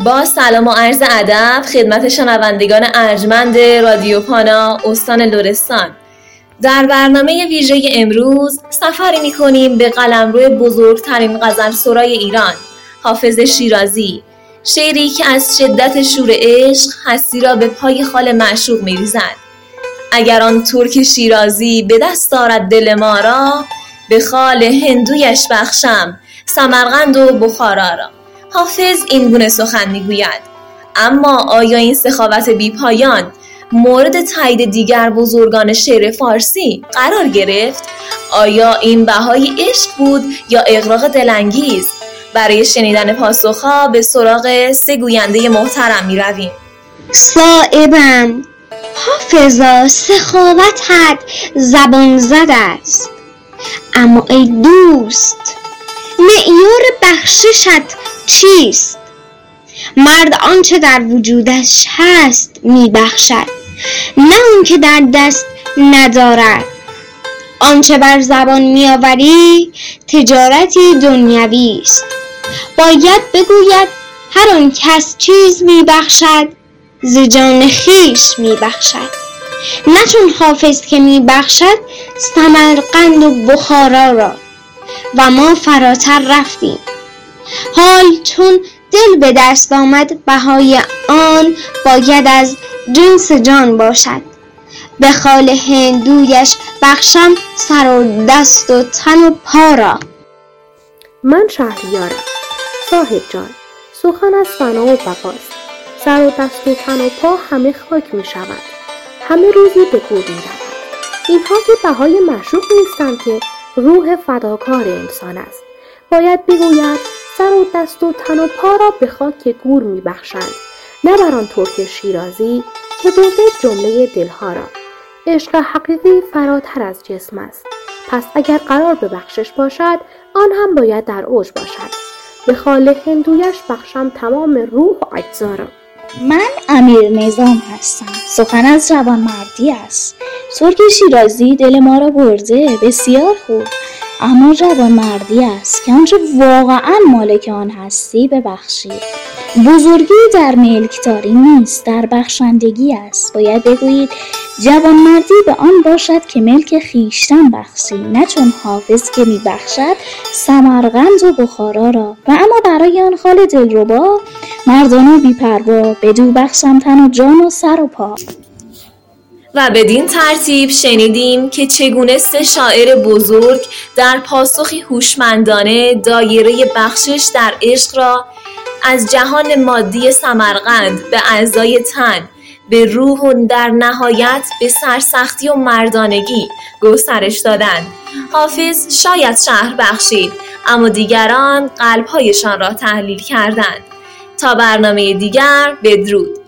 با سلام و عرض ادب خدمت شنوندگان ارجمند رادیو پانا استان لرستان. در برنامه ویژه امروز سفری می‌کنیم به قلمرو بزرگترین غزلسرای ایران، حافظ شیرازی، شعری که از شدت شور عشق هستی را به پای خال معشوق می‌ریزد. اگر آن ترک شیرازی به دست آرد دل ما را، به خال هندویش بخشم سمرقند و بخارا را. حافظ این گونه سخن میگوید. اما آیا این سخاوت بی پایان مورد تایید دیگر بزرگان شعر فارسی قرار گرفت؟ آیا این بهای عشق بود یا اغراق دلانگیز؟ برای شنیدن پاسخها به سراغ سه گوینده محترم می رویم. صایبم، حافظا سخاوتت زبان زد است، اما ای دوست معیار بخششت چیست؟ مرد آنچه در وجودش هست میبخشد، نه اون که در دست ندارد. آنچه بر زبان میآوری تجارتی دنیوی است. باید بگوید هر آن کس چیز میبخشد ز جان خویش میبخشد، نه چون حافظ که میبخشد سمرقند و بخارا را. و ما فراتر رفتیم. حال چون دل به دست آمد بهای آن باید از جنس جان باشد. به خال هندویش بخشم سر و دست و تن و پا را. من شهریارم صاحب جان، سخن از فنا و بقاست. سر و دست و تن و پا همه خاک می شود، همه روزی به گور می رود. اینها که بهای معشوق نیستند که روح فداکار انسان است. باید بگوید سر و دست و تن و پا را به خاک گور می بخشند، نه بر آن ترک شیرازی که برده جمله دلها را. عشق حقیقی فراتر از جسم است. پس اگر قرار به بخشش باشد، آن هم باید در اوج باشد. به خال هندویش بخشم تمام روح و اجزا را. من امیر نظام هستم. سخن از جوانمردی است. ترک شیرازی دل ما را برده بسیار خوب، اما جوانمردی است که آنچه واقعا مالک آن هستی ببخشید. بزرگی در ملکداری نیست، در بخشندگی است. باید بگویید جوانمردی به آن باشد که ملک خویشتن بخشی، نه چون حافظ که میبخشد سمرقند و بخارا را. و اما برای آن خال دلربا مردانه بی‌پروا، بدو بخشم تن و جان و سر و پا. و بدین ترتیب شنیدیم که چگونه سه شاعر بزرگ در پاسخی هوشمندانه دایره بخشش در عشق را از جهان مادی سمرقند به اعضای تن، به روح و در نهایت به سرسختی و مردانگی گسترش دادند. حافظ شاید شرح بخشید، اما دیگران قلب‌هایشان را تحلیل کردند. تا برنامه دیگر، بدرود.